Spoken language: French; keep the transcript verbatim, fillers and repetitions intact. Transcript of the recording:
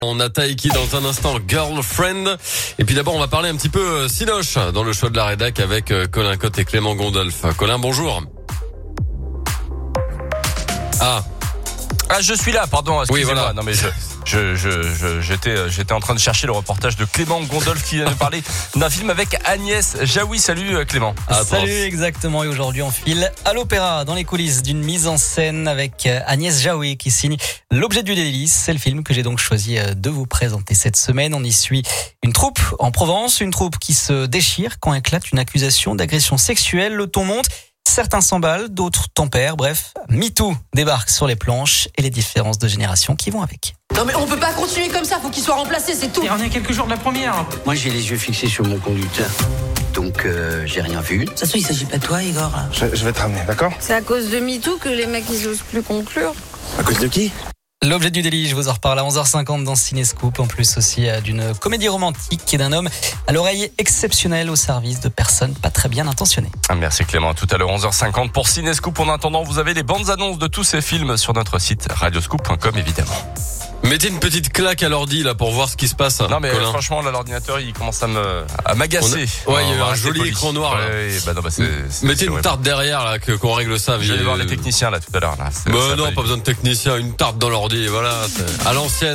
On a Taiki dans un instant, Girlfriend. Et puis d'abord, on va parler un petit peu euh, Cinoche dans le show de la rédac avec euh, Colin Cotte et Clément Gondolf. Colin, bonjour. Ah. Ah, je suis là, pardon, excusez-moi. Oui, voilà. Non mais je, je, je, je j'étais, j'étais en train de chercher le reportage de Clément Gondolf qui vient de parler d'un film avec Agnès Jaoui. Salut Clément. Ah, Salut, exactement. Et aujourd'hui, on file à l'opéra dans les coulisses d'une mise en scène avec Agnès Jaoui qui signe L'objet du délice. C'est le film que j'ai donc choisi de vous présenter cette semaine. On y suit une troupe en Provence, une troupe qui se déchire quand éclate une accusation d'agression sexuelle. Le ton monte. Certains s'emballent, d'autres tempèrent. Bref, MeToo débarque sur les planches et les différences de génération qui vont avec. Non mais on peut pas continuer comme ça, faut qu'il soit remplacé, c'est tout. Et on est à quelques jours de la première. Moi j'ai les yeux fixés sur mon conducteur, donc euh, j'ai rien vu. De toute façon il s'agit pas de toi Igor. Je, je vais te ramener, d'accord? C'est à cause de MeToo que les mecs ils osent plus conclure. À cause de qui? L'objet du délit, je vous en reparle à onze heures cinquante dans Cinescoop, en plus aussi d'une comédie romantique et d'un homme à l'oreille exceptionnelle au service de personnes pas très bien intentionnées. Merci Clément, tout à l'heure onze heures cinquante pour Cinescoop. En attendant, vous avez les bandes annonces de tous ces films sur notre site radioscoop point com évidemment. Mettez une petite claque à l'ordi là pour voir ce qui se passe. Non mais Colin. franchement là l'ordinateur il commence à me à m'agacer. On a... Ouais, il y a eu on un va joli rester écran poli. noir là. Ouais, bah non, bah c'est, c'est, Mettez c'est une horrible. tarte derrière là que qu'on règle ça. Je vais aller voir les techniciens là tout à l'heure là. C'est- Bah ça non, va pas besoin de technicien, une tarte dans l'ordi, voilà, c'est à l'ancienne.